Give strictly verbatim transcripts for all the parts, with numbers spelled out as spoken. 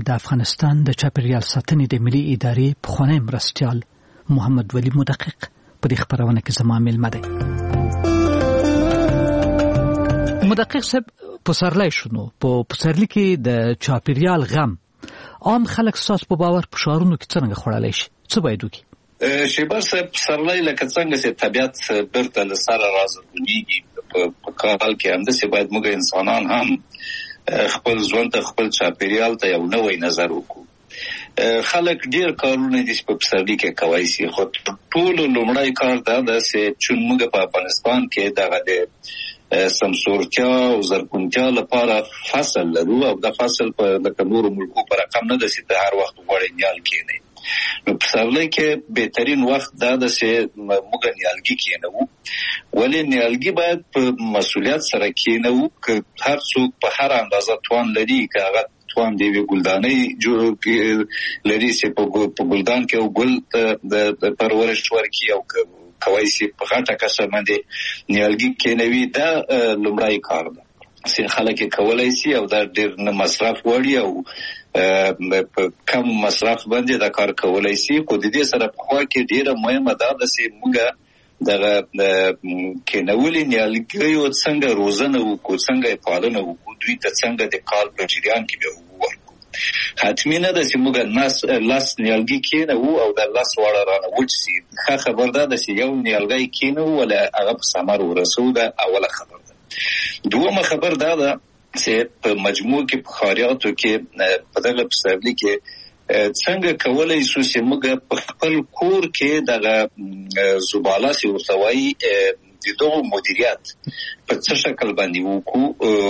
د افغانستان د چاپیریال ساتنې د ملي ادارې پخوانی مرستیال محمد ولی مدقق په دې خبرونه کې زما ملمه دی. مدقق صاحب پسرلی شنو په پسرلی کې د چاپیریال غم عام خلک ساس په باور په شهرونو کې څنګه خوړلای شي؟ څه باید وکړي؟ شیبر صاحب پسرلی لکه څنګه چې طبیعت برته له سره راځي په کال کې همداسې باید موږ انسانان هم خپل ژوند ته خپل چاپیریال ته یو نوی نظر وکړو. خلک ډیر کارونه دي په پسرلی کې کوي سي، خو ټول لومړی کار دا ده چې چون موږ په افغانستان کې دغه د سمسورتیا او زرغونتیا لپاره فصل لرو او د فصل په لکه نورو ملکو پر رقم نه ده چې د هر وخت غوړې نیال کېنی. نو پسرلی کې بهترین وخت دا ده چې موږ نیالګي کېنو، ولې نیالګي باید په مسؤلیت سره کېنو که هر څوک په هر اندازه توان لري که هغه توان دی وی ګلدانۍ جوړ لري چې په ګلدان کې او ګل د پرورش ورکي او کوي چې په غټه کسه باندې نیالګي کېنوي. دا لومړی کار ده چې خلک کولای شي او دا ډېر نه مصرف وړي او په کم مصرف باندې دا کار کولای شي. خو د دې سره په خوا کې ډېره مهمه ده چې موږ دغه کېنولي نیالګیو څنګه روزنه وکړو، څنګه یې پالنه وکړو، دوی ته څنګه د کال په جریان کې به ورکړو. حتمي نه ده چې موږ لس نیالګي کېنوو او د لس واړه رانه وچ شي. ښه خبر ده چې یو نیالګی کېنوو ولا هغه په ثمر ورسوو، دا اوله خبر ده. دومه خبر دا ده چې په مجموع کې په ښاریاتو کې په دغه پسرلي کې څنګه کولای شو چې موږ په خپل کور کې دغه زباله چې ورته وایي د دغه مدیریت په څه شکل باندې وکړو.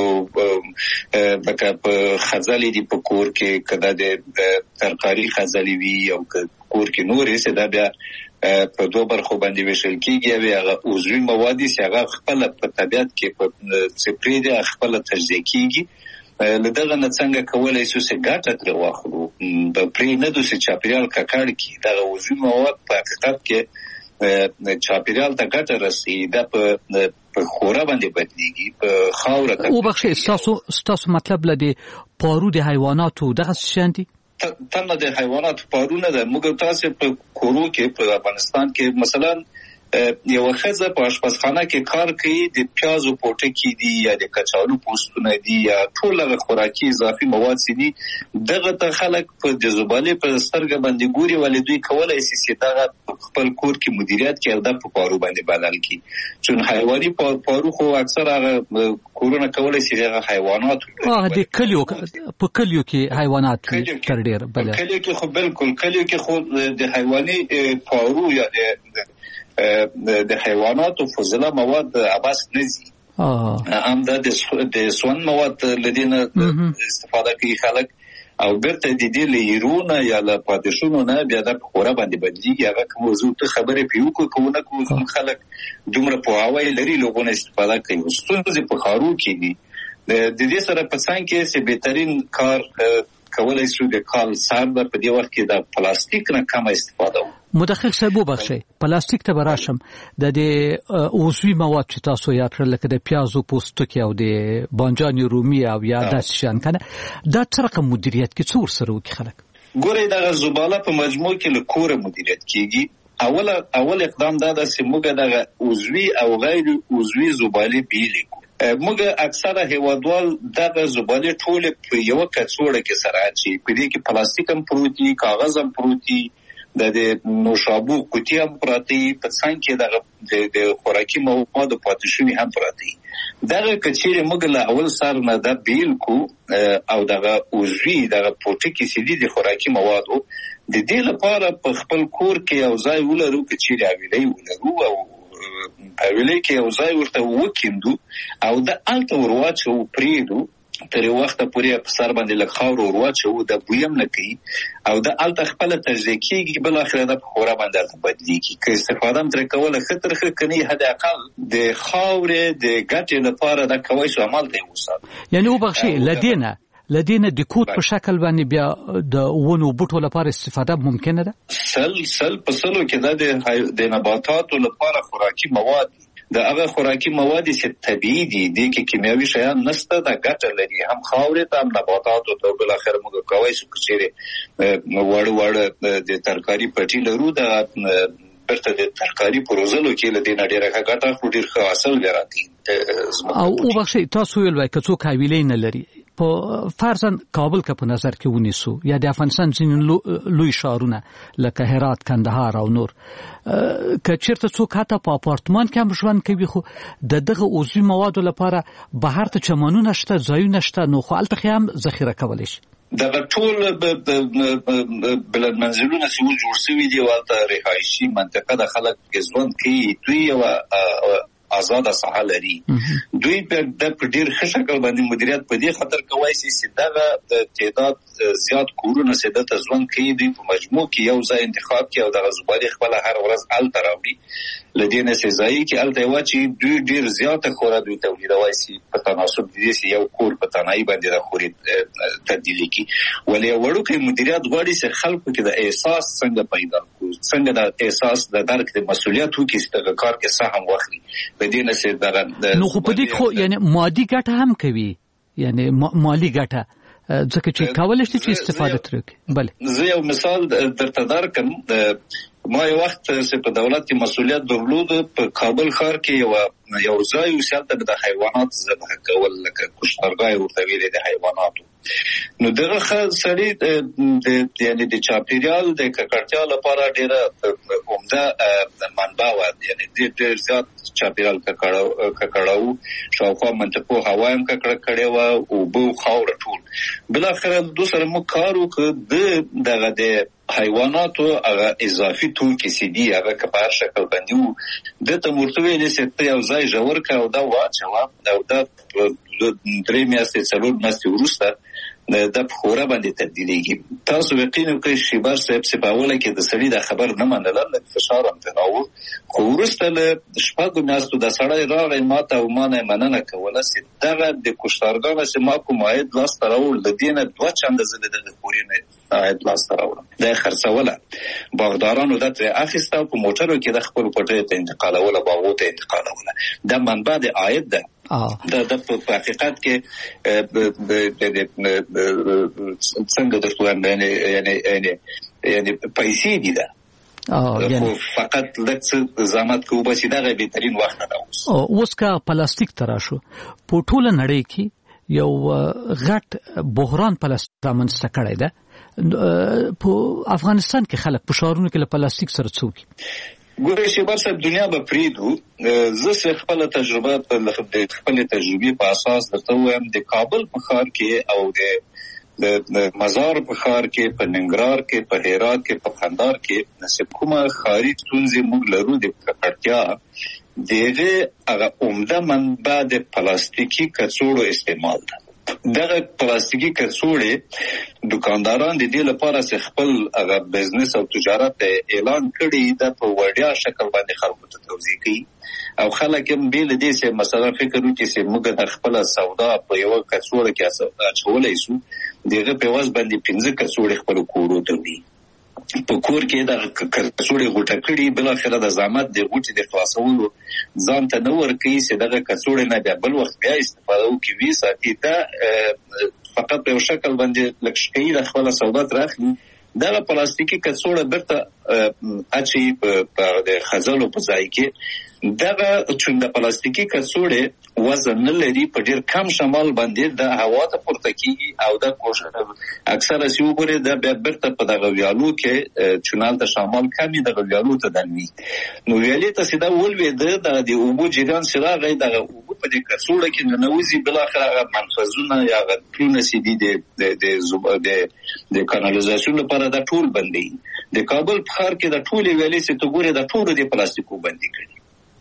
لکه په خځلې دي په کور کې کدا د ترکاري خځلې وي او کور کې نورې څه دا بیا په دوه برخو باندې ویشل کېږي. هغه عضوي مواد چې هغه خپل په طبیعت کې په سپری دي خپل تجزیه کېږي. لدغه نه څنګه کولای شو چې ګټه ترې واخلو، د پرې نه دوی چې چاپیریال ککړ کړي. دغه عضوي مواد په حقیقت کې چاپیریال ته ګټه رسي، دا په په خوره باندې بدلیږي، په خاوره ته. او بخښه ستاسو ستاسو مطلب لدی پارو د حیواناتو دغه شاندي تنه د حیواناتو پارونه ده. موږ تاسو په کورو کې په افغانستان کې مثلا یو خزه په آشپزخانه کې کار کوي، د پیازو پوټکی دي یا د کچالو پوستونه دي یا ټول هغه خوراکي اضافي مواد دي، دغه ته خلک په د زبالې په سترګه باندې ګوري، ولې دوی کولای شي چې دغه خپل کور کې مدیریت کوي او د پارو باندې بدل کړي. چون حیواني پارو خو اکثر هغه کورونه کولای شي هغه حیوانات اه د کلیو په کلیو کې حیوانات تر ډیر بل کلیو کې خو بالکل کلیو کې خو د حیواني پارو یا د د حیواناتو فضله مواد عباس نزي هم دا د سون مواد لدينا استفاده کوي خلک او برته د دې لیرونه یا له پاتشونو نه بیا د خوره باندې بدلیږي. هغه موضوع ته خبره پیو کو کوونه کو خلک دومره په هواي لري لوګونه استفاده کوي. ستونزې په خارو کې دي. د دې سره په څنګه کې چې بهترین کار کولای شو د کال سر په دې وخت کې د پلاستیک نه کم استفاده وکړو. مدقق صاحب وبخښئ، پلاستیک ته براشم د دې عضوي مواد چې تاسو یاد کړل لکه د پیازو پوستکی او د بانجان رومي او یا داس شان کنه دا څرګه مدیریت کې څور سره وکړي خلک ګورې دغه زباله په مجموع کې له کوره مدیریت کیږي. اول اول اقدام دا ده چې موږ دغه عضوي او غیر عضوي زباله بیلې کو. موږ اکثره هیوادوال دغه زباله ټول په یو کڅوړه کې سره اچي، په دې کې پلاستیک هم پروتي، کاغذ هم پروتي، د نوشابو قوتي هم پراتی، په څنګ کې دغه د خوراکي موادو پاتې شوي هم پراتی. دغه کچېره موږ له اول سر نه د بیل کو او دغه عضوي دغه پروتیکي سیدي د خوراکي موادو د دې لپاره په خپل کور کې یو ځای ولرو، کچېره ویلې ولرو او ویلې کې یو ځای ورته وکیندو او د الته ورواچو پریدو تر وخت پورې په سر باندې لږ خاور ورواچو، د بویم نه کوي او د الته خپل تجزیه کېږي، بل اخر د خوره باندې بدلیږي. که استفاده هم ترې کوله خطر ښه کني حد اقل د خاورې د ګټې لپاره د کوي شو عمل دی وسات. یعنی وبخښئ لدینه لدینه د کوټ په شکل باندې بیا د ونو بوټو لپاره استفاده ممکنه ده. سل سل په سلو کې د د نباتاتو لپاره خوراکي مواد د هغه خوراکي مواد چې طبيعي دي د کې کیمیاوي شیان نشته د ګټه لري هم خاورې ته هم نباتاتو ته بل اخر موږ کوي چې چیرې وړ وړ د ترکاری پټي لرو د برته د ترکاری پروزلو کې لدې نډیره ګټه خو ډیر ښه حاصل لري او او بخښي تاسو ویل وای کڅو کاویلې نه لري په فرضاً کابل کا په نظر کې ونیسو یا د افغانستان ځینې لوی ښارونه لکه هرات کندهار او نور که چیرته څوک حتی په اپارتمان کې هم ژوند کوي خو د دغه عضوي موادو لپاره بهر ته چمنونه شته ځایونه شته نو خو هلته هم ذخیره کولی شي دا ټول بلد منزلونه چې جوړ شوي دي ولته رهایشي منطقه د خلک ژوند کوي دوی او آزاد ساحه لري دوی په د ډیر ښه شکل باندې مدیریت په دې خاطر کوي چې دغه د تعداد زیات کورونه سده ته ژوند کوي دوی په مجموع کې یو ځای انتخاب کوي او د غزبالي خپل هر ورځ ال تراوړي لدينا سزای کې الته واچي دوی ډیر زیات خورا دوی تولیدوي سي په تناسب دي چې یو کور په تنهایی باندې د خوري تبدیلی کی ولې وړو کې مدیریت غواړي چې خلکو کې د احساس څنګه پیدا کو څنګه د احساس د درک د مسولیت وکړي چې د کار کې سهم واخلي بدینه سي دغه نو خو په دې خو یعنی مادي ګټه هم کوي یعنی مالی ګټه ځکه چې کولای شي چې استفاده ترې بله زه یو مثال درته درکم ما یو وخت چې په دولت کې مسولیت درلود په کابل ښار کې یو یو ځای وسیلته د حیوانات ذبح کول لکه کشتارګاه ورته ویل دي حیواناتو نو دغه خلک د یعنی د چاپیریال د ککړتیا لپاره ډیره عمده منبع و یعنی ډیر زیات چاپیریال ککړاو ککړاو شاوخوا منطقو هوا هم ککړه کړې و او بو خاور ټول بل اخر د سره مو کار وکړ دغه د حیواناتو هغه اضافي توکي سي دي هغه کبار شکل باندې د تمورتوي نسته یو ځای جوړ کاو دا واچو دا د درې میاشتې څلور میاشتې وروسته د خورا باندې تبدیلیږي تاسو یقین وکړئ چې بار صاحب سپاوله کې د سړي د خبر نه منل د فشار هم تناو خو ورسته له شپږو میاشتو د سړی راغی ماته او مانه مننه کوله چې دغه د کشتارګاه چې ما کوم عاید لاس ته راوړ د دې نه دوه چنده زه دغه پورې عاید لاس ته راوړم دا خرڅوله باغدارانو د ترې اخیسته په موټرو کې د خپل پټۍ ته انتقالوله باغو ته انتقالوله دا منبع د عاید ده دا د په حقیقت کې څنګه درته یعنی یعنی یعنی پیسې دي دا او فقط لکه زحمت کوو بس دا غي بهترین وخت ده او اوس کا پلاستیک تراشو په ټوله نړۍ کې یو غټ بحران پلاستیک رامنځته کړی ده په افغانستان کې خلک په شهرونو کې له پلاستیک سره څوکي ګورې چې بر صاحب دنیا به پریدو زه خپل تجربه په خپل تجربه په اساس درته وایم د کابل په ښار کې او د د مزار په ښار کې په ننګرهار کې په هرات کې په قندهار کې نسب کومه ښاري ستونزې موږ لرو د ککړتیا دغه هغه عمده منبع د پلاستیکي کڅوړو استعمال ده دغه پلاستیکي کڅوړې دکانداران د دې لپاره چې خپل هغه بزنس او تجارت اعلان کړي د په وړیا شکل باندې خلکو ته توضیح کوي او خلک هم بیل دې چې مثلا فکر وکړي چې موږ د خپل سودا په یو کڅوړه کې اچولای شو دغه په واس باندې پنځه کڅوړې خپل کورو ته وي په کور کې د کڅوړې غوټه کړي بل اخر د زحمت د غوټې د خلاصولو ځان ته نور کوي چې دغه کڅوړې نه بیا بل وخت بیا استفاده وکړي وی ساتي دا فقط په شکل باندې لکه د خپل سودا راخلي دغه پلاستیکي کڅوړه برته اچي په د خزلو په ځای کې دغه چې د پلاستیکي کڅوړې وزن نه لري په ډیر کم شمال باندې د هوا ته پورته کیږي او د کوشش اکثره سی وګوري د برته په دغه ویالو کې چونال ته شمال کمی دغه ویالو ته دنوي نو ویالې ته سیده ولوي د د اوبو جریان سره غي دغه اوبو په دې کڅوړه کې نه نوځي بل اخر منفذونه یا غټونه سي دي د د د د کانالیزاسیون لپاره د ټول بندي د کابل په ښار کې د ټول ویالې سي ته ګوري د ټول د پلاستیکو بندي کړي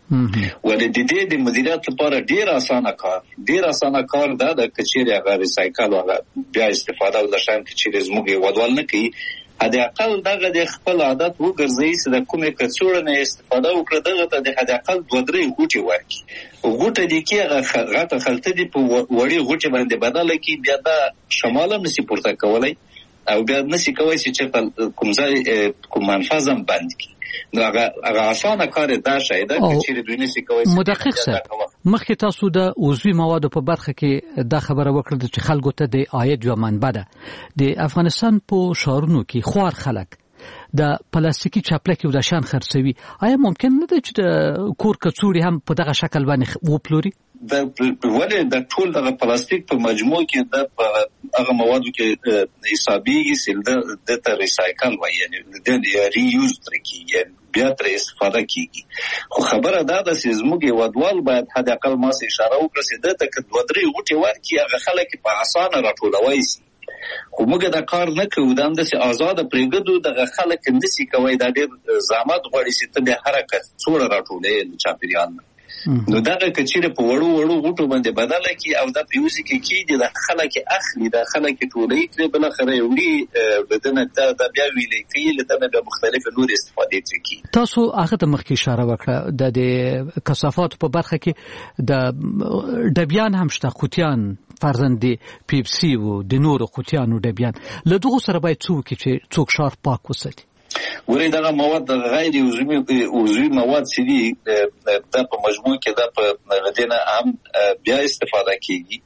ولې د دې د مدیریت لپاره ډیر اسانه کار ډیر اسانه کار دا د کچېري هغه ریسایکل هغه بیا استفاده او د شان کچېري زموږ ودوال نه کوي هدا اقل دغه د خپل عادت وګرځي چې د کومه کڅوړه نه استفاده وکړي دغه ته د هدا اقل دوه درې غوټي ورکړي غوټه دي کې هغه غټه خلته دي په وړي غوټي باندې بدل کی بیا د شمال هم نسی پورته کولای او بیا نشي کوي چې کوم ځای کوم منفذم بند کی نو هغه هغه اسانه کار دا شاید چې دوی نشي کوي. مدقق سره مخکې تاسو د عضوي موادو په برخه کې دا خبره وکړه چې خلکو ته د عاید یو منبع ده. د افغانستان په شهرونو کې خوار خلک د پلاستیکي چاپلکي او د شان خرڅوي. آیا ممکن نه ده چې د کور کڅوړي هم په دغه شکل باندې وپلوري؟ د ولې د ټول د پلاستیک په مجموع کې د هغه موادو کې حسابيږي چې د ته ریسایکل وایي یعنی د ری یوز ترکیږي بیا تر استفاده کیږي. خو خبره دا ده چې زموږ ودوال باید حد اقل ما سه اشاره وکړي چې د تک دوه درې غوټي ورکی هغه خلک په اسانه راټولوي سي. خو موږ دا کار نه کوو دا هم د آزاد پرېږدو د خلک نشي کوي دا ډېر زحمت غواړي چې ته د حرکت څوړه راټولې د چاپیریال نو دغه کچېره په وړو وړو غوټو باندې بدله کی او د پیوزي کې کی د خلک اخلي د خلک ټولې کړي بل خره وړي بدنه د بیا ویلې کی له د مختلف نور استفادې کوي. تاسو هغه ته مخکې اشاره وکړه د د کثافات په برخه کې د ډبیان هم شته خوتیان فرزند پیپسي او د نورو خوتیانو ډبیان له دغه سره باید څوک چې څوک شار پاک وساتي. ورې دغه مواد غیر عضوي عضوي مواد چې دي د په مجموع کې د په غدنه هم بیا استفاده کیږي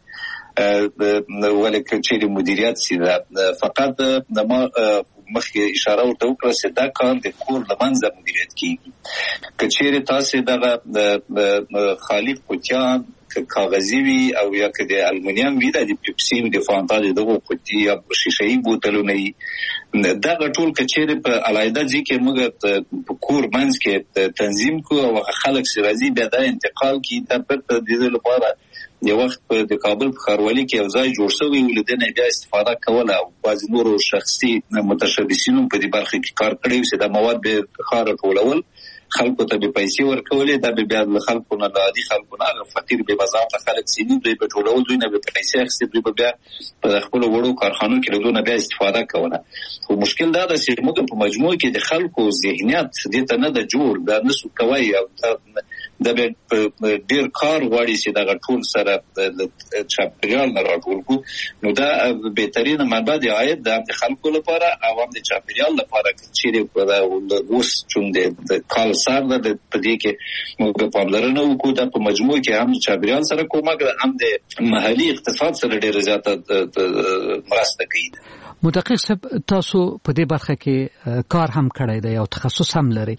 ولکه چې مدیریت سي فقط د ما مخکې اشاره ورته وکړه چې دا کار د کور لمنځه مدیریت کیږي. کچېره تاسو دغه خالق کوچان کاغذي وي او یا که د المونیم وي د پیپسي د فانتا دغه قوتي یا شیشه‌ای بوتلونه دغه ټول کچېره په علایده ځکه موږ په کور منځ کې تنظیم کو او خلک سرازي بیا د انتقال کی د پرته د لپاره یو وخت په د کابل په خاروالي کې یو ځای جوړ شوی ولدنه بیا استفاده کوله او بعض نورو شخصي متشبثینو په دې برخه کې کار کړی چې د مواد به خار ټولول خلکو ته به پیسې ورکولې دا به بیا د خلکو نه عادي خلکو نه فقیر به بازار ته خلک سینې دوی به ټولول دوی نه به پیسې اخیستي دوی به بیا په خپل وړو کارخانو کې له بیا استفاده کوله. خو مشکل دا ده چې موږ په مجموع کې د خلکو ذهنیت دې ته نه د جوړ دا نسو کوي او دا به ډیر کار غواړي چې دا ټول سره چاپیریال نه راټول کو نو دا بهترینه منبع د عاید د خلکو لپاره او هم د چاپیریال لپاره چې په اوس چون د کال سره د پدې کې موږ په پاملرنه وکړو د په مجموع کې هم چاپیریال سره کومک هم د محلي اقتصاد سره ډیر زیاته مرسته کوي. مدقق صاحب تاسو په دې برخه کې کار هم کړی دی او تخصص هم لري.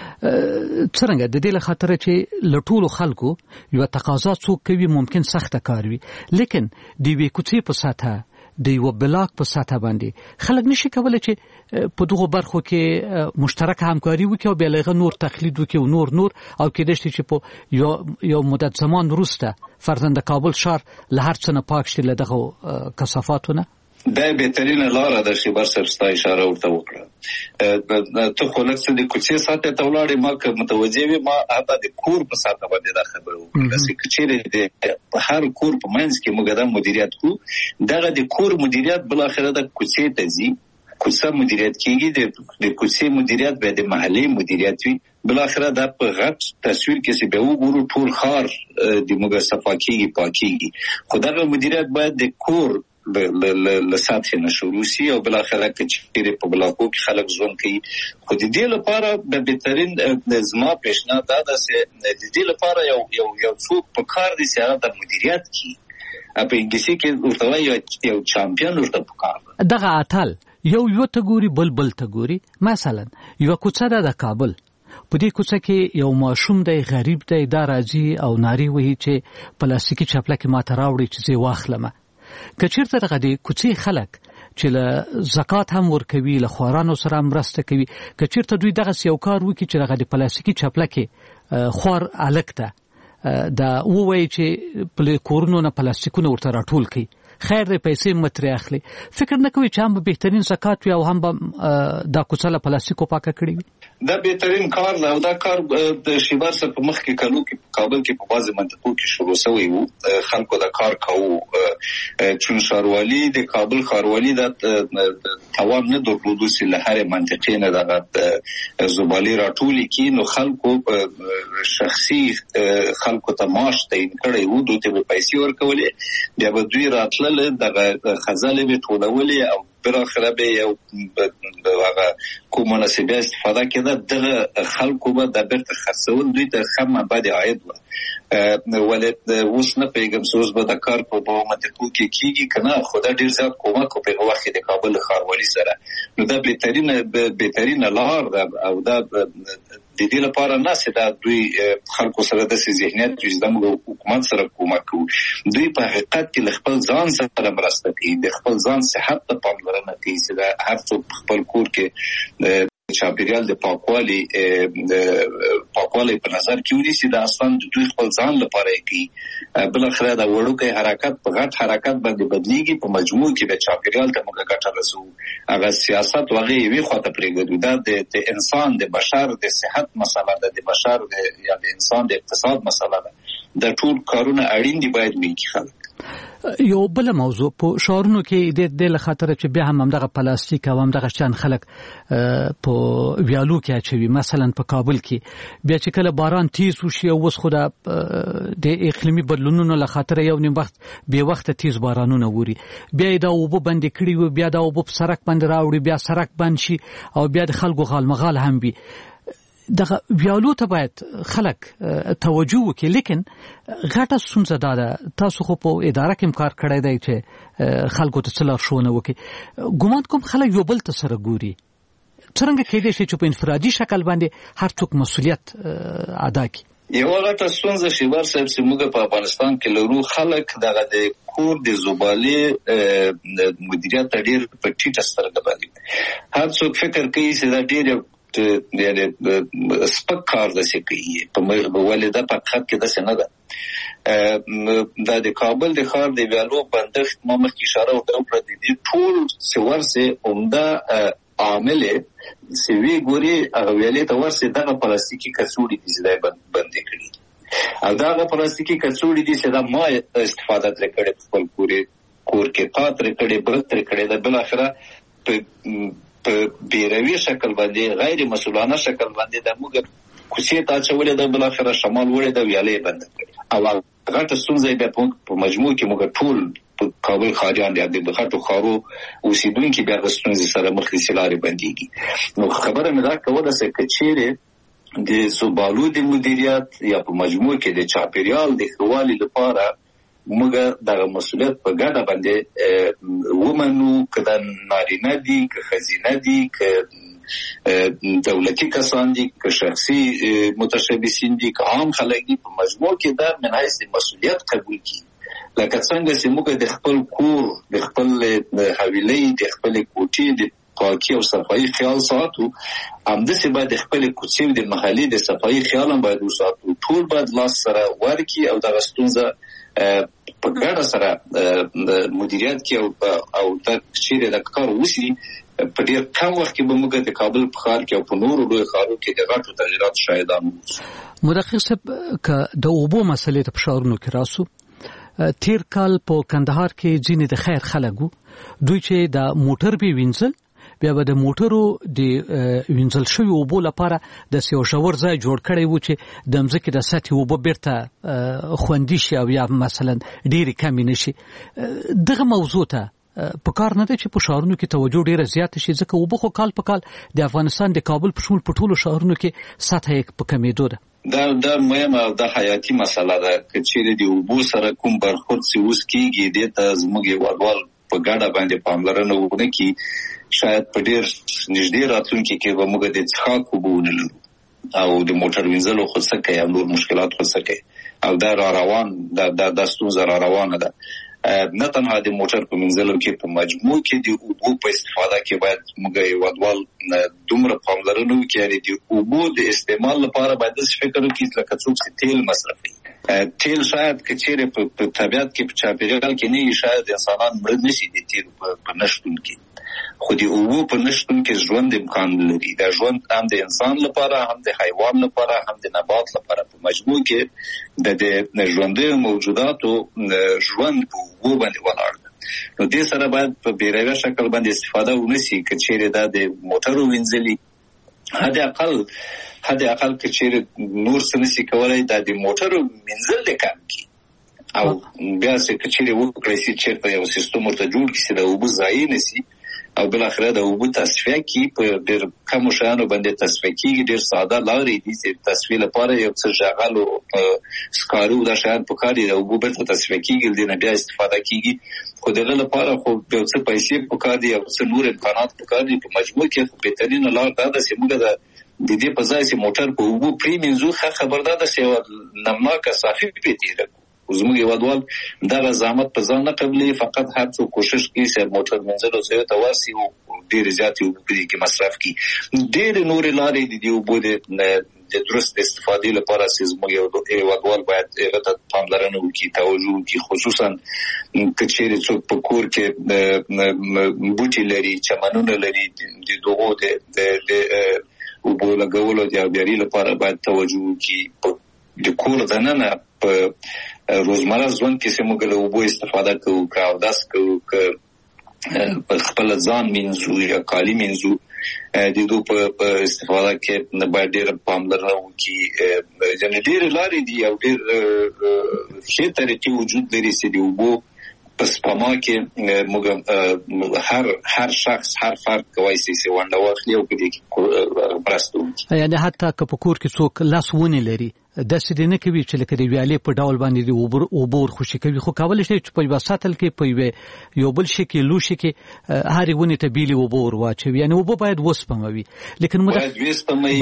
څنګه د دې لپاره چې لټول خلکو یو تقاضا څوک کوي ممکن سخت کار وي لیکن د وی کوڅې په ساته د یو بلاک په ساته باندې خلک نشي کولای چې په دغه برخو کې مشترک همکاري وکړي او بلغه نور تقلید وکړي او نور نور او کې دشت چې په یو یو مدت زمان وروسته فرزند کابل شهر له هر څه نه پاک شي له دغه کثافاتونه دا بهترینه لاره ده چې بر سرستا اشاره ورته وکړه. ته خو لکه د کوڅې ساته ته ولاړې ما که متوجه وي ما هغه د کور په ساته باندې دا خبره وکړه چې چیرې د هر کور په منځ کې موږ دا مدیریت کوو دغه د کور مدیریت بل اخره د کوڅې ته ځي کوڅه مدیریت کیږي د کوڅې مدیریت به د محلي مدیریت وي بل اخره دا په غټ تصویر کې چې به وګورو ټول خار د موږ صفا کیږي پاکيږي خو دغه مدیریت باید د کور له سطح نه شروع شي او بل اخره کې په بلاکو کې خلک ژوند کوي. خو د دې لپاره د بهترین زما پیشنهاد دا ده چې د دې لپاره یو یو یو څوک په کار دي چې هغه د مدیریت کوي په انګلیسي کې ورته وایي یو چامپیون ورته په کار دغه اتل یو یو ته ګوري بل بل ته ګوري. مثلا یو کوڅه ده د کابل په دې کوڅه کې یو ماشوم دی غریب دی دا راځي او ناری وایي چې پلاستیکي چپلکه ماته راوړي چې زه واخلم. کچیرته دغه د کوڅې خلک چې له زکات هم ورکوي له خوارانو سره مرسته کوي کچیرته دوی دغه یو کار وکړي چې دغه د پلاستیکي چپلکه خوار الکته دا وایي چې په کورونو نه پلاستیکونه ورته راټول کړي خیر دې پیسې متري اخلي فکر نه کوي چې هم به بهترین زکات وي او هم دا کوڅه له پلاستیکو پاکه کړي وي. دا بهترین کار دی او دا کار د شیبر سره په مخ کې کلو کې کابل کې په بازي منطقو کې شروع شوی وو خلکو دا کار کوو چون شاروالي د کابل خاروالي د توان نه درلودو چې له هر منطقې نه د زبالي راټولي کې نو خلکو شخصي خلکو ته معاش تعیین کړی وو دوی ته پیسې ورکولې بیا به دوی راتلل دغه خزانه به ټولولې او بالاخره به یو هغه کوم مناسبه استفاده کړه دغه خلکو به د بیرته خرڅول دوی ته خمه بعد عاید و ولې اوس نه پیغام سوز به د کار په منطقو کې کیږي کنه خدا ډیر زیات کومک په وخت د کابل ښاروالي سره نو دا بهترینه بهترینه لار ده او دا د دې لپاره نه چې دا دوی خلکو سره د ذهنیت چې زموږ حکومت سره کومک کوي دوی په حقیقت کې خپل ځان سره مرسته کوي د خپل ځان صحت ته پاملرنه کوي چې دا هر څوک خپل کور کې چاپیریال د پاکوالي پاکوالي په نظر کې ونیسي دا اصلا دوی خپل ځان لپاره کوي بل اخر دا وړوکی حرکت په غټ حرکت باندې بدلیږي په مجموع کې د چاپیریال ته موږ ګټه رسو هغه سیاست وغه وی خواته پرېږدو دا د انسان د بشر د صحت مسله ده د بشر د یا د انسان د اقتصاد مسله ده د ټول کارونه اړین دي باید وکړي خلک یو بل موضوع په شهرونو کې د دې لخاطر چې بیا هم همدغه پلاستیک او همدغه شان خلک په ویالو کې اچوي مثلا په کابل کې بیا چې کله باران تیز وشي او وس خدا د اقلیمي بدلونونو لخاطر یو نیم وخت به وخت تیز بارانونه ووري بیا دا وبو بند کړي و بیا دا وبو په سرک باندې راوړي بیا سرک بند شي او بیا د خلکو غالمغال هم وي دغه ویالو ته باید خلک توجه وکړي لیکن غټه ستونزه ده تاسو خو په اداره کې کار کړی دی چې خلکو ته څه لارښوونه وکړي ګومان کوم خلک یو بل ته سره ګوري څرنګه کېدای شي چې په انفرادي شکل باندې هر څوک مسؤلیت ادا کړي یو غټه ستونزه شیبر صاحب چې موږ په افغانستان کې لرو خلک دغه د کور د زبالې مدیریت ډېر په ټیټه سترګه باندې هر څوک فکر کوي چې دا ډېر یعنی سپک کار داسې کوي په ولې دا په حقیقت کې داسې نه ده دا د کابل د ښار د ویالو بندښت ما مخکې اشاره وکړه د دې ټول څور سه عمده عامل سی وی ګوري هغه ویلې ته ورسې دغه پلاستیکي کڅوړې دي چې دا بند کړي او دغه پلاستیکي کڅوړې دي چې دا ما استفاده ترې کړې خپل کور کور کې تا ترې کړې بل ترې کړې دا بل اخره په په بیروي شکل باندې غیر مسؤلانه شکل باندې د موږ کوڅې ته چولې د بل اخره شمال وړې د ویالې بند کړي او هغه څنګه به په مجموع کې موږ ټول په کابل خاجان د بخاتو خارو اوسیدونکو بیا غستونځ سره مخ دي سلاري باندې نو خبره مې دا کوله چې کچېره د زبالو د مدیریت یا په مجموع کې د چاپیریال د خوالي لپاره موږ د مسؤلیت په ګډه باندې ومنو کله نارینه دي که خزینه دي که دولتي کسان دي که شخصي متشبثین دي که عام خلک دي په مجموع کې دا من حیث مسؤلیت قبول کړي لکه څنګه چې موږ د خپل کور د خپل حویلې د خپل کوټې د پاکي او صفایي خیال ساتو همداسې باید خپل کوڅې د محلي د صفایي خیال هم باید وساتو ټول باید لاس سره ورکړي او دغه ستونزه په ګډه سره مدیریت کې او او د چیرې د کار وسی په ډېر کم وخت کې به موږ د کابل په ښار کې او په نورو لوی ښارونو کې د غټو تغیرات شاهدان وو مدقق صاحب که د اوبو مسلې ته په ښارونو کې راسو تیر کال په کندهار کې ځینې د خیر خلک وو دوی چې د موټر به وینځل بیا به د موټرو د وینځل شوی اوبو لپاره د سیو شاور ځای جوړ کړی وو چې د مځکې د سطحې اوبه بیرته خوندي شي او یا مثلا ډېرې کمې نه شي دغه موضوع ته په کار نه ده چې په ښارونو کې توجه ډېره زیاته شي ځکه اوبه خو کال په کال د افغانستان د کابل په شمول په ټولو ښارونو کې سطحه یې په کمېدو ده دا دا مهمه او د حیاتي مسله ده چې چیرې د اوبو سره کوم برخورد سی اوس کېږي د ته زموږ وډوال په ګډه باندې پاملرنه وکړي چې شاید په ډېر نږدې راتلونکي کې به موږ د څښاک اوبه ونه لرو او د موټر وینځلو خو څه کوي او نور مشکلات خو څه کوي او دا را روان دا د ستونزه را روانه ده نه تنها د موټر په وینځلو کې په مجموع کې د اوبو په استفاده کې باید موږ وډوال دومره پاملرنه وکړي د اوبو د استعمال لپاره باید څه فکر وکړي لکه څوک چې تیل مصرفوي تیل شاید کچېره په طبيعت کې په چاپیریال کې نه شاید انسانان مړ نشي دي تیل په نشټون کې خو د اوبو په نشټون کې ژوند امکان لري دا ژوند هم د انسان لپاره هم د حیوان لپاره هم د نبات لپاره په مجموع کې د د ژوندۍ موجوداتو ژوند په اوبو باندې ولاړ دی نو دې سره باید په بیروي شکل باندې استفاده ونشي کچېره دا د موټرو وینځلي حد اقل حد اقل کچېره نور څه نشي کولای دا د موټرو وینځل د کم کی او بیا چې کچېره وکړي چې چیرته یو سیستم ورته جوړ کړي چې د اوبو ځای نشي او بل اخره د اوبو تصفیه کی په ډیر کم شانو باندې تصفیه کی ډیر ساده لارې دي چې تصفیه لپاره یو څه ژغل او سکارو د شان په کار دی د اوبو بیرته تصفیه کیږي د نه بیا استفاده کیږي خو دغه لپاره خو یو څه پیسې په کار دي او څه نور امکانات په کار دي په مجموع کې خو بهترین لار دا ده چې موږ د د دې په ځای چې موټر په اوبو پرې منځو خبردار ده چې نمناکه صافي پیتیره زموږ یوادوال دا زحمت په ځان نه قبلي فقط هر څو کوشش کوي چې موټر منځلو څخه تواسي او ډیر زیات یو کې مصرف کوي ډیر نور لارې دي دی اوبو د درست استفادې لپاره چې زموږ یوادوال باید هغه پاملرنه وکړي توجه وکړي خصوصا کچېرې څوک په کور کې بوټي لري چمنونه لري د دغو د اوبو لګولو د اوبیاري لپاره باید توجه وکړي د کور دننه په روزمره ژوند کې چې موږ له اوبو استفاده کوو که اودس کوو که په خپل ځان مینځو یا کالي مینځو د دوی په استفاده کې باید ډېره پاملرنه وکړي یعنې ډېرې لارې دي او ډېر ښې طریقې وجود لري چې د اوبو په سپما کې موږ هر هر شخص هر فرد کولی شي چې ونډه واخلي او په دې کې مرسته وکړي یعنې حتی که په کور کې څوک لاس ونې لري داسې دې نه کوي چې لکه د ویالې په ډول باندې د اوبو ورخوشي کوي خو کولی شي چې په یوه سطل کې په یوه یو بل شي کې لوښي کې هرې ونې ته بیلې اوبه ور واچوي یعنې اوبه باید وسپموي لیکن باید وسپموي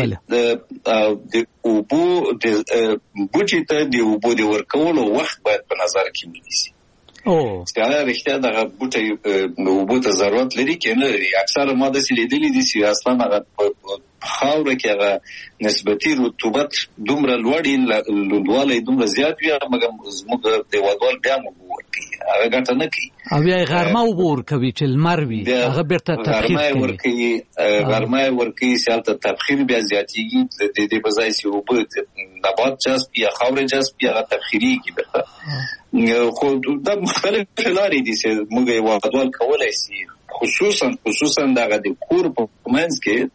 د اوبو د بوټي ته د اوبو د ورکولو وخت باید په نظر کې ونیسي او ځکه رښتیا دغه بوټي د اوبو ته ضرورت لري که نه لري اکثره ما داسې لیدلي دي چې اصلا هغه خاوره کې هغه نسبتي رطوبت دومره لوړ لوړوالی دومره زیات وي مګر زموږ د هېوادوال بیا هم اوبه ورکوي هغه ګټه نه کوي او بیا یې غرمه اوبه ورکوي چې لمر وي هغه بیرته تبخیر کوي غرمه یې ورکوي چې هلته تبخیر بیا زیاتېږي د دې په ځای چې اوبه نبات جذب یا خاورې جذب یا هغه تبخیرېږي بیرته خو دا مختلف لارې دي چې موږ هېوادوال کولی شي خصوصا خصوصا دغه د کور په منځ کې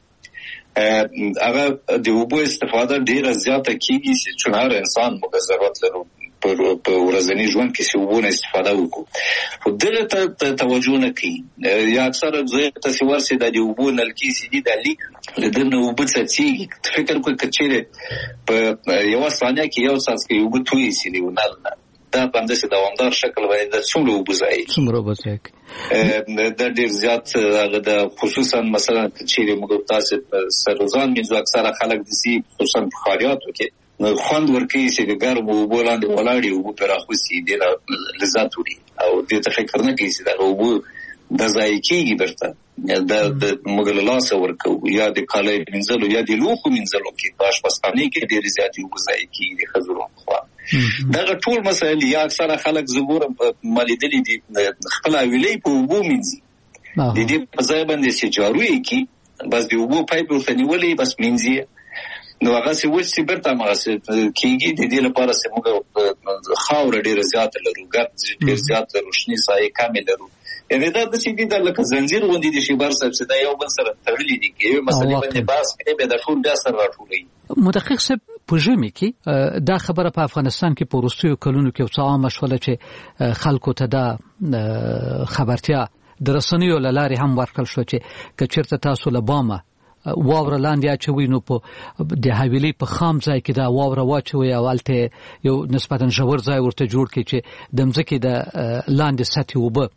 هغه د اوبو استفاده ډیره زیاته کیږي چې چون هر انسان موږ ضرورت لرو په ورځني ژوند کې چې اوبو نه استفاده وکړو خو دغه ته توجه نه کوي یا اکثره ځای ته چې ورسې د اوبو نلکې چې دي د لیک له دننه اوبه څڅېږي فکر کوئ که چېرې په یوه ثانیه کې یو څاڅکی اوبه تویې شي د یو نل نه دا په همداسې دوامدار شکل باندې د څومره اوبه ضایع کېږي څومره اوبه ضایع کېږي دا ډېر زیات هغه د خصوصا مثلا چېرې موږ تاسې سرروزان مینځو اکثره خلک داسې خصوصا په ښاریاتو کې خوند ورکوي چې د ګرمو اوبو لاندې ولاړ وي اوبه پرې راخوسي ډېره لذت وړي او دې ته فکر نه کوي چې دغه اوبه دا ضایع کېږي بیرته دا د موږ له لاسه ورکوو یا د کالیو مینځلو یا د لوښو مینځلو کې په اشپزخانې کې ډېرې زیاتې اوبه ضایع کېږي د ښځو لخوا دغه ټول مسایل یا اکثره خلک زه ګورم ما لیدلي دي خپله حویلۍ په اوبو مینځي د دې په ځای باندې چې جارو یې کړي بس د اوبو پایپ ورته نیولی بس مینځي نو هغسې وچ چې بیرته هماغسې کېږي د دې لپاره چې موږ خاوره ډېره زیاته لرو ګرد ډېر زیات لرو شنې سایې کمې لرو یعنې دا داسې دي دا لکه زنځیر غوندې دي شیبار صاحب چې دا یو بل سره تړلي دي که یوې مسلې باندې بحث کوي بیا دا ټول بیا سره راټولوي مدقق صاحب په ژمي کې دا خبره په افغانستان کې په وروستیو کلونو کې یو څه عامه شوله چې خلکو ته دا خبرتیا د رسنیو له لارې هم ورکړل شو چې که چېرته تاسو له بامه واوره لاندې اچوي نو په د حویلۍ په خام ځای کې دا واوره واچوي او هلته یو نسبتا ژور ځای ورته جوړ کړي چې د مځکې د لاندې سطحې اوبه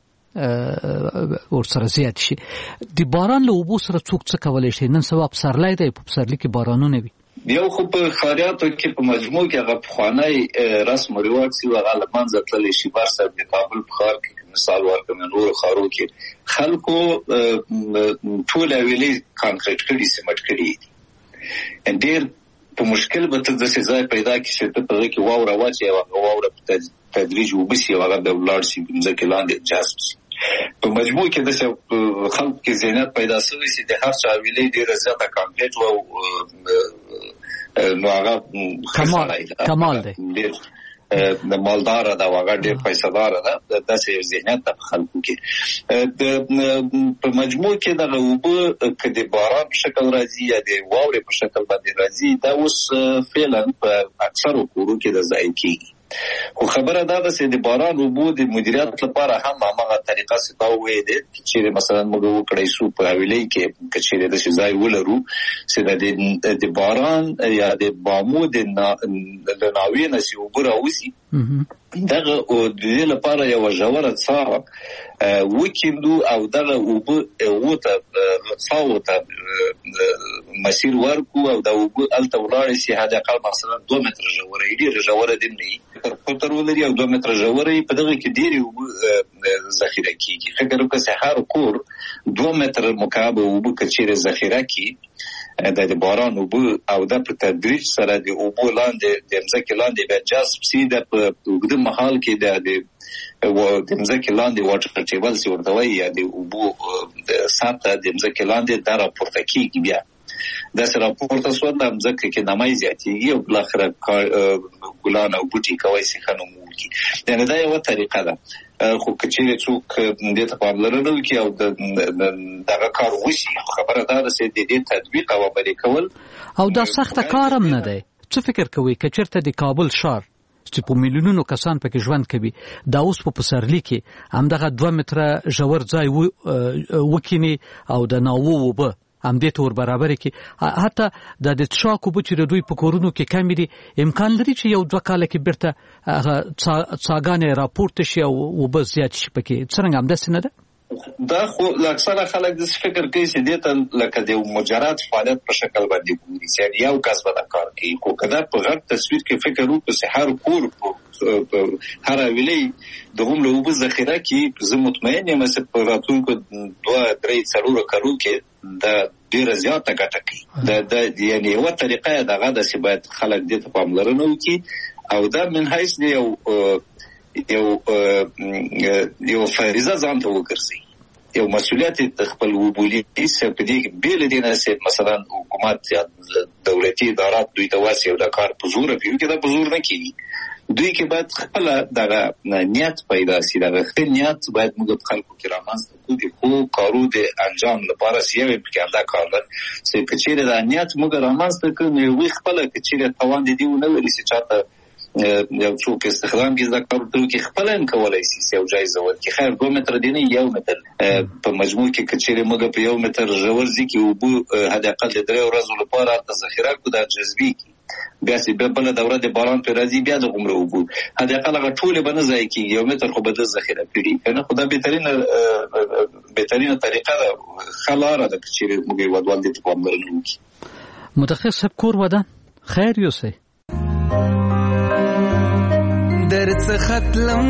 ورسره زیات شي د باران له اوبو سره څوک څه کولی شي نن سبا پسرلی دی په پسرلي کې بارانونه وي یو خو په ښاریاتو کې په مجموع کې هغه پخوانی رسم و رواج چې هغه له منځه تللی شي بر صاحب د کابل په ښار کې مثال ورکړم نورو ښارو کې خلکو ټول حویلۍ کانکریټ کړي سمټ کړي دي ډېر په مشکل به ته داسې ځای پیدا کړي چې ته په هغه کې واوره واچوې او هغه واوره په تدریج اوبه شي او هغه بیا ولاړ شي ځمکې لاندې جذب شي په مجموع کې داسې خلکو کې ذهنیت پیدا شوی چې د هر چا حویلۍ ډېره زیاته کانکریټ وه نو هغه کمال دی د مالداره ده او هغه ډېر پیسهداره ده داسې یو ذهنیت ده په خلکو کې په مجموع کې دغه اوبه که د باران په شکل راځي یا د واورې په شکل باندې راځي دا اوس فعلا په اکثرو کورو کې د ضایع کېږي خو خبره دا ده چې د باران اوبو د مدیریت لپاره هم هغه طریقه ستاوي دي چې مثلا موږ وکړای شو په حواله کې چې د ځای ولرو چې د باران یا د بامو د ناوې نسی وګرا وسی دغه او د دې لپاره یو ژوره څا وکیندو او دغه اوبو وته څاوته مسیر ورکو او دا اوبو الته ولاړ شي هدا اقل مثلا دوه متر ژوره ډیره ژوره دی نه تر پتر ولري او دوه متر ژوره په دغه کې ډیره اوبو ذخیره کیږي فکر وکړه چې هر کور دوه متر مکعب اوبو کچېره ذخیره کی د باران اوبو او د په تدریج سره د اوبو لاندې د ځمکې لاندې به جذب سي د وګړو محل کې د و د ځمکې لاندې واټر ټیبل سی ورته وایي یا د اوبو د سطح د ځمکې لاندې د راپورته کیږي بیا د سره راپورته شو د ځمکې کې نمای زیاتېږي او بل اخر ګلان او بوټي کوي چې خنوم وکړي یعنی دا یو طریقه ده خو کچې څوک دې ته پاملرنه وکړي او دغه کار وشي خبره ده چې د دې تطبیق او عملي کول او دا سخت کار هم نه دی څه فکر کوي کچېرته د کابل ښار چې په میلیونونو کسان پکې ژوند کوي دا اوس په پسرلی کې همدغه دوه متره ژور ځای وکینی او د ناوو وبه هم دې تور برابر کې حتی د د څاکو بچی د دوی په کورونو کې کمی دي امکان لري چې یو دوه کال کې برته څاګانې راپورته شي او وبه زیات شي پکې څنګه هم داسې نه ده دا خو اکثره خلک د فکر کوي چې دې ته لکه د مجرد فعالیت په شکل باندې ګوري چې یو کس به دا کار کوي خو کله په غټ تصویر کې فکر وکړو چې هر کور هر ویلې د هم له وبو ذخیره کې زه مطمئن یم چې په راتلونکو دوه درې څلور کارو کې دا ډیره زیاته ګټه کوي دا یعنی یو طریقه دغه د چې باید خلک دې ته پاملرنه وکړي او دا من حیث یو یو یو فریضه ځان ته وګرځي یو مسؤلیت خپل وبولي چې په دې بیل دي نه چې مثلا حکومت یا دولتي ادارات دوی ته واسي او د کار په زور کوي کې دا په زور نه کوي دوی کې باید خپل دغه نیت پیدا شي دغه خپل نیت باید موږ خلکو کې رامنځته کوو خو کارو د انجام لپاره سیوي په دا کار چې کچېره د نیت موږ رامنځته کوو وي خپل کچېره توان دي ونه وري چې چاته یو څوک استخدام کې دا کار ته کې خپل ان کولای شي یو جایزه ورکړي خیر دوه متر دی نه یو متر په مجموع کې کچېره موږ په یو متر ژور ځکه او بو هدا اقل د درې ورځې لپاره د ذخیره کو د جذبي بیا چې به بل دوره د باران پر راځي بیا د عمر وبو هدا اقل هغه ټول به نه ځای کې یو متر خو به د ذخیره کړي کنه خدای بهترین بهترین طریقه ده خلاره د کچېره موږ ودوال دي په عمرونو کې متخصص کور ودان خیر یوسي درس ختلم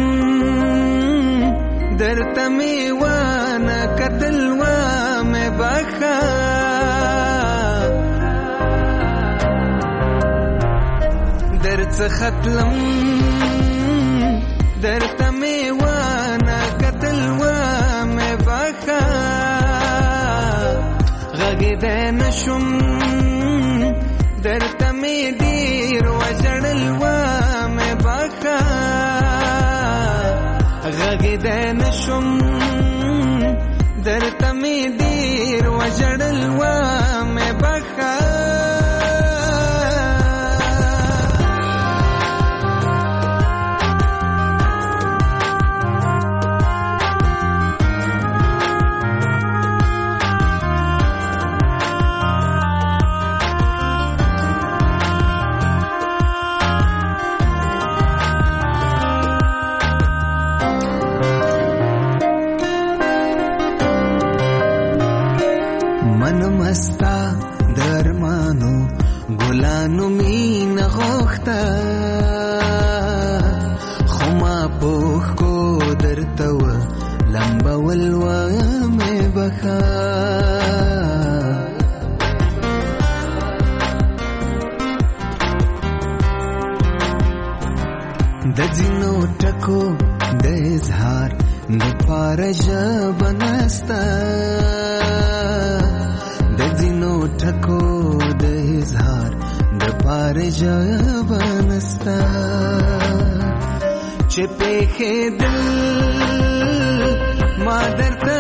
درته میوانه کتل و مې بخا درس ختلم درته میوانه کتل و مې بخا غږیدای نشم درته می ډیر وژړل و مې بخا غږیدای نشم درته می ډیر وژړل و مې بخا مستا درمانو ګلانو مين غوخته خما پوخ کو درته و لمبا ولوا مې بخا د جنو ټکو د اظهار د پارج بنستا د جنو ټکو د اظهار د پارج بنستا چې په دل ما درته